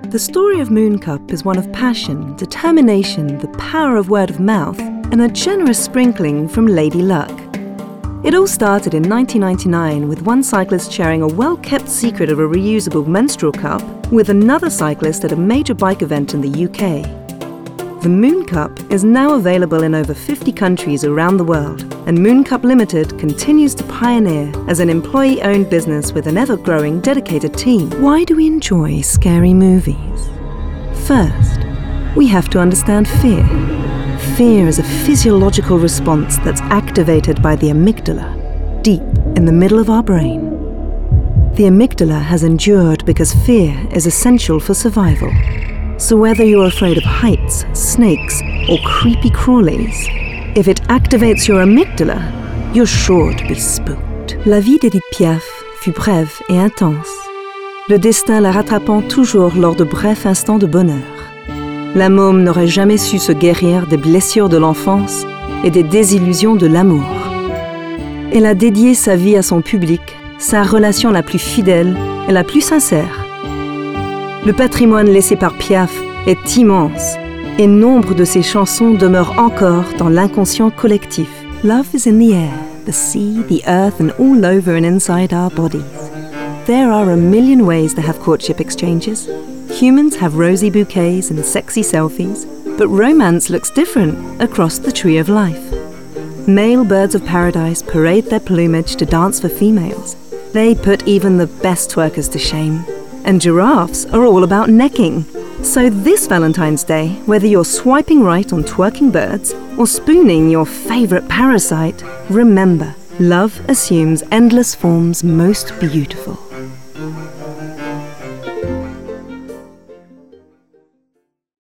The story of Moon Cup is one of passion, determination, the power of word of mouth, and a generous sprinkling from Lady Luck. It all started in 1999 with one cyclist sharing a well-kept secret of a reusable menstrual cup with another cyclist at a major bike event in the UK. The Moon Cup is now available in over 50 countries around the world, and Moon Cup Limited continues to pioneer as an employee-owned business with an ever-growing dedicated team. Why do we enjoy scary movies? First, we have to understand fear. Fear is a physiological response that's activated by the amygdala, deep in the middle of our brain. The amygdala has endured because fear is essential for survival. So whether you're afraid of heights, snakes, or creepy crawlies, if it activates your amygdala, you're sure to be spooked. La vie d'Edith Piaf fut brève et intense, le destin la rattrapant toujours lors de brefs instants de bonheur. La môme n'aurait jamais su se guérir des blessures de l'enfance et des désillusions de l'amour. Elle a dédié sa vie à son public, sa relation la plus fidèle et la plus sincère. Le patrimoine laissé par Piaf est immense et nombre de ses chansons demeurent encore dans l'inconscient collectif. Love is in the air, the sea, the earth and all over and inside our bodies. There are a million ways to have courtship exchanges. Humans have rosy bouquets and sexy selfies, but romance looks different across the tree of life. Male birds of paradise parade their plumage to dance for females. They put even the best twerkers to shame. And giraffes are all about necking. So this Valentine's Day, whether you're swiping right on twerking birds or spooning your favorite parasite, remember, love assumes endless forms most beautiful.